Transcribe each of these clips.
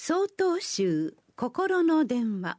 曹洞宗心の電話。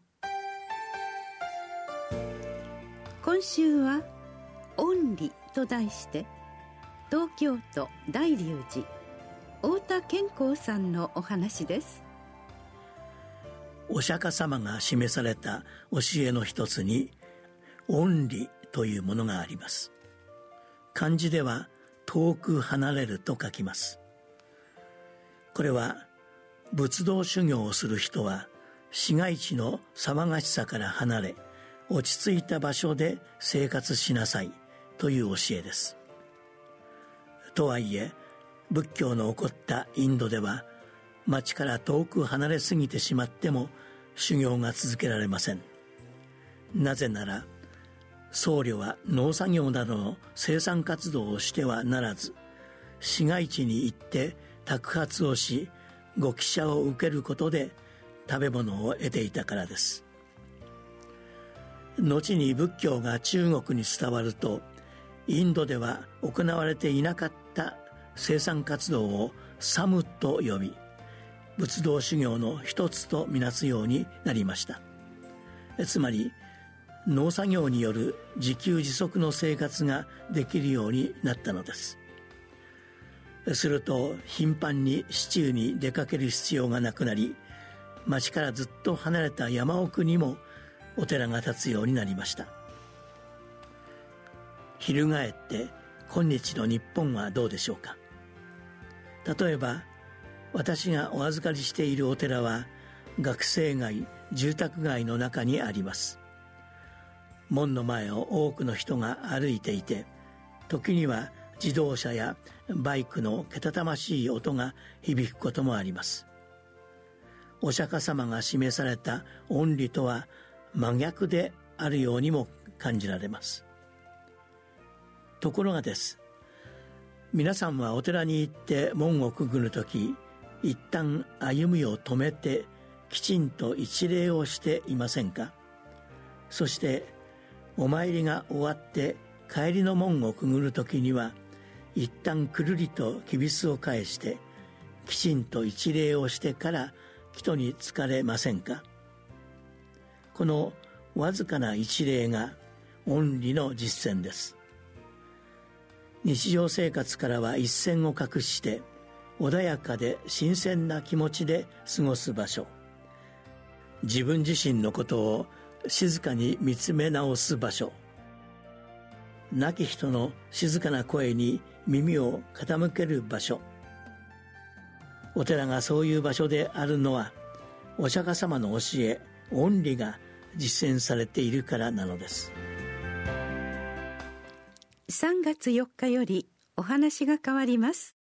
今週は恩理と題して、東京都大龍寺太田健康さんのお話です。 お釈迦様が示された教えの一つに恩理というものがあります。漢字では遠く離れると書きます。これは仏道修行をする人は市街地の騒がしさから離れ、落ち着いた場所で生活しなさいという教えです。とはいえ、仏教の起こったインドでは町から遠く離れすぎてしまっても修行が続けられません。なぜなら僧侶は農作業などの生産活動をしてはならず、市街地に行って托鉢をし、ご帰舎を受けることで食べ物を得ていたからです。後に仏教が中国に伝わると、インドでは行われていなかった生産活動をサムと呼び、仏道修行の一つとみなすようになりました。つまり農作業による自給自足の生活ができるようになったのです。すると頻繁に市中に出かける必要がなくなり、町からずっと離れた山奥にもお寺が建つようになりました。翻って今日の日本はどうでしょうか。例えば私がお預かりしているお寺は学生街、住宅街の中にあります。門の前を多くの人が歩いていて、時には自動車やバイクのけたたましい音が響くこともあります。お釈迦様が示された恩理とは真逆であるようにも感じられます。ところがです、皆さんはお寺に行って門をくぐるとき、一旦歩みを止めてきちんと一礼をしていませんか。そしてお参りが終わって帰りの門をくぐるときには、一旦くるりときびすを返してきちんと一礼をしてから帰途に着かれませんか。このわずかな一礼が恩理の実践です。日常生活からは一線を画して穏やかで新鮮な気持ちで過ごす場所、自分自身のことを静かに見つめ直す場所、亡き人の静かな声に耳を傾ける場所。お寺がそういう場所であるのは、お釈迦様の教え、恩理が実践されているからなのです。 3月4日よりお話が変わります。